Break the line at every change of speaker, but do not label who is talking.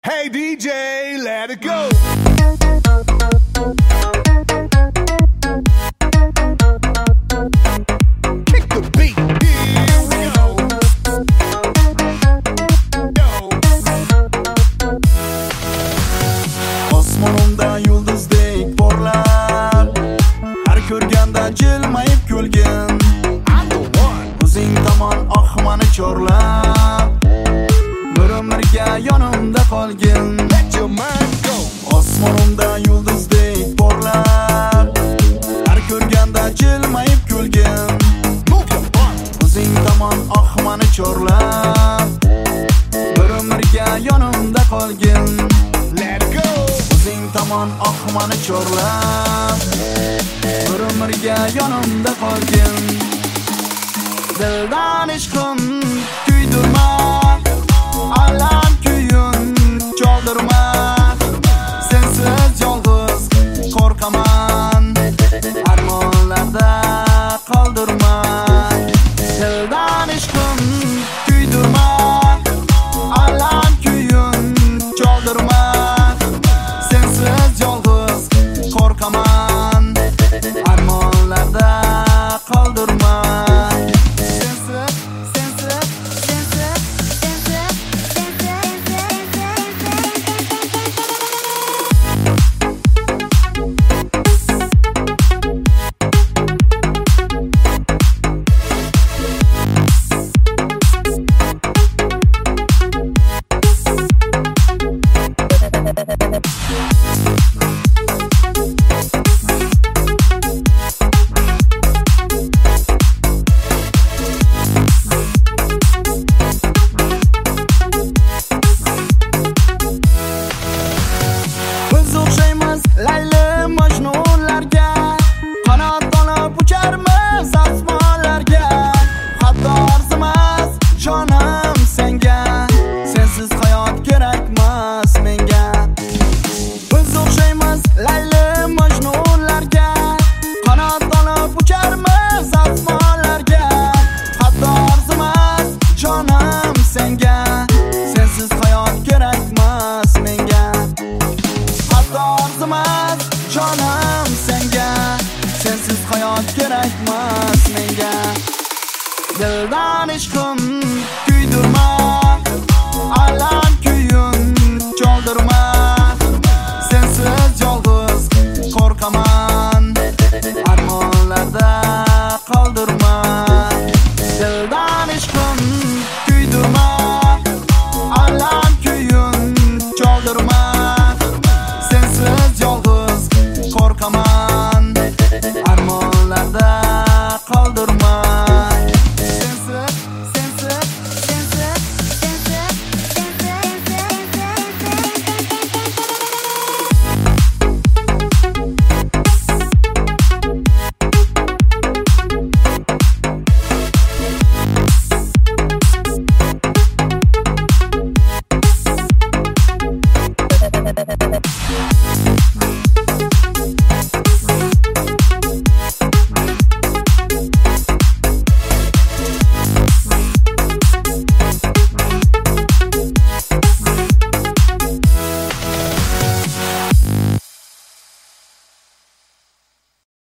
Hey DJ, let it go. Kick the beat. Here we go.
Osmonimda yulduzdek porlar, har ko'rganda jilmayib kulgin. O'zing tomon oqmani chorlab, bir umrga yonimda qolgin.
Let your mind go.
Osmonimda yulduzdek porlar, har ko'rganda jilmayib kulgin.
Move your butt.
O'zing tomon oqmani chorlab, bir umrga yonimda qolgin.
Let it go.
O'zing tomon oqmani chorlab, bir umrga yonimda qolgin. Dildan ishqim kuydirma, Allah